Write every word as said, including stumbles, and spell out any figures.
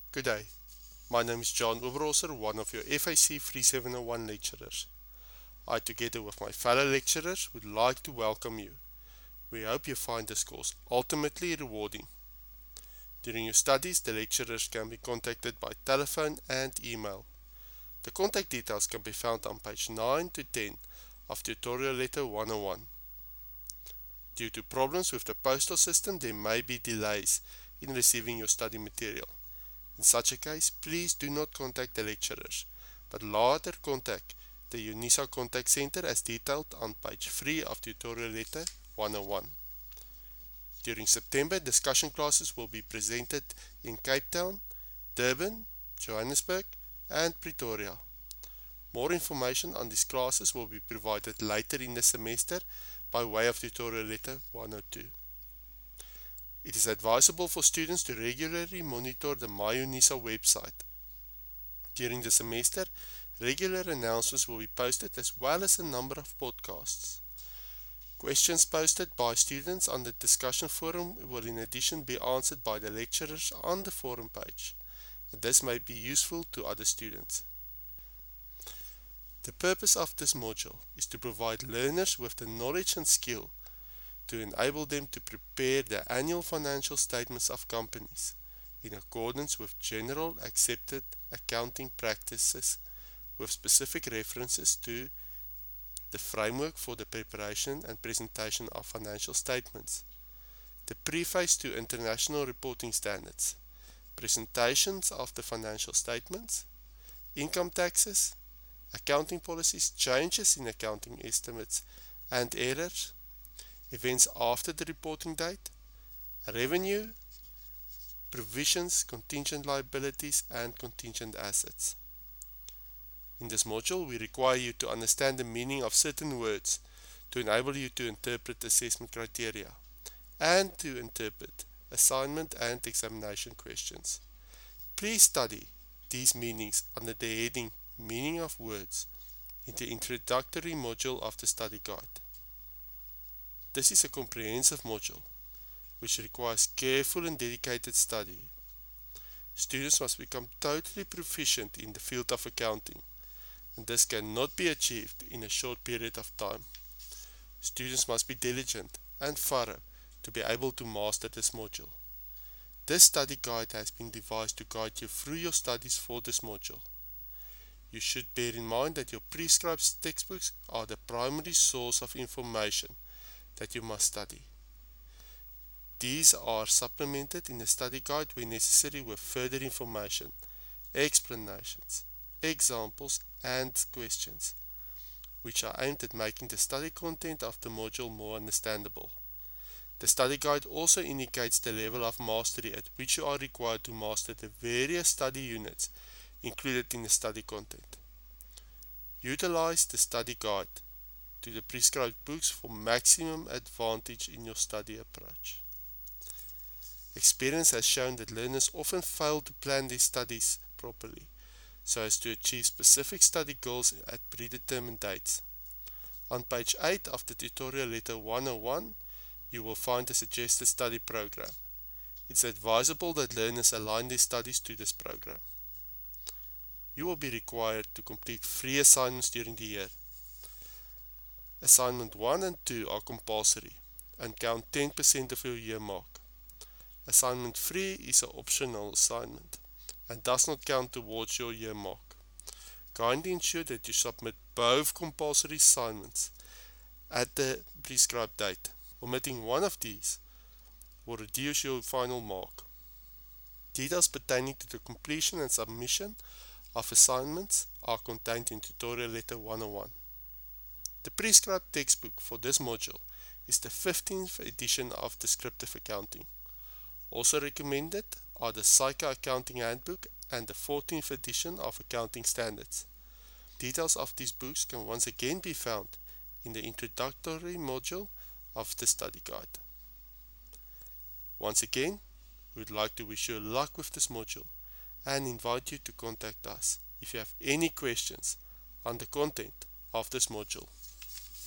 Good day. My name is John Oberholzer, one of your F A C three seven zero one lecturers. I, together with my fellow lecturers, would like to welcome you. We hope you find this course ultimately rewarding. During your studies, the lecturers can be contacted by telephone and email. The contact details can be found on page nine to ten of Tutorial Letter one oh one. Due to problems with the postal system, there may be delays in receiving your study material. In such a case, please do not contact the lecturers, but rather contact the UNISA Contact Center as detailed on page three of Tutorial Letter one oh one. During September, discussion classes will be presented in Cape Town, Durban, Johannesburg, and Pretoria. More information on these classes will be provided later in the semester by way of Tutorial Letter one oh two. It is advisable for students to regularly monitor the MyUNISA website. During the semester, regular announcements will be posted as well as a number of podcasts. Questions posted by students on the discussion forum will in addition be answered by the lecturers on the forum page, and this may be useful to other students. The purpose of this module is to provide learners with the knowledge and skill to enable them to prepare the annual financial statements of companies in accordance with general accepted accounting practices with specific references to the framework for the preparation and presentation of financial statements, the preface to international reporting standards, presentations of the financial statements, income taxes, accounting policies, changes in accounting estimates and errors, events after the reporting date, revenue, provisions, contingent liabilities, and contingent assets. In this module, we require you to understand the meaning of certain words to enable you to interpret assessment criteria and to interpret assignment and examination questions. Please study these meanings under the heading Meaning of Words in the introductory module of the study guide. This is a comprehensive module which requires careful and dedicated study. Students must become totally proficient in the field of accounting, and this cannot be achieved in a short period of time. Students must be diligent and thorough to be able to master this module. This study guide has been devised to guide you through your studies for this module. You should bear in mind that your prescribed textbooks are the primary source of information that you must study. These are supplemented in the study guide where necessary with further information, explanations, examples, and questions, which are aimed at making the study content of the module more understandable. The study guide also indicates the level of mastery at which you are required to master the various study units included in the study content. Utilize the study guide to the prescribed books for maximum advantage in your study approach. Experience has shown that learners often fail to plan their studies properly so as to achieve specific study goals at predetermined dates. On page eight of the Tutorial Letter one oh one, you will find a suggested study program. It's advisable that learners align their studies to this program. You will be required to complete three assignments during the year. Assignment one and two are compulsory and count ten percent of your year mark. Assignment three is an optional assignment and does not count towards your year mark. Kindly ensure that you submit both compulsory assignments at the prescribed date. Omitting one of these will reduce your final mark. Details pertaining to the completion and submission of assignments are contained in Tutorial Letter one oh one. The prescribed textbook for this module is the fifteenth edition of Descriptive Accounting. Also recommended are the Psycho Accounting Handbook and the fourteenth edition of Accounting Standards. Details of these books can once again be found in the introductory module of the study guide. Once again, we would like to wish you luck with this module and invite you to contact us if you have any questions on the content of this module.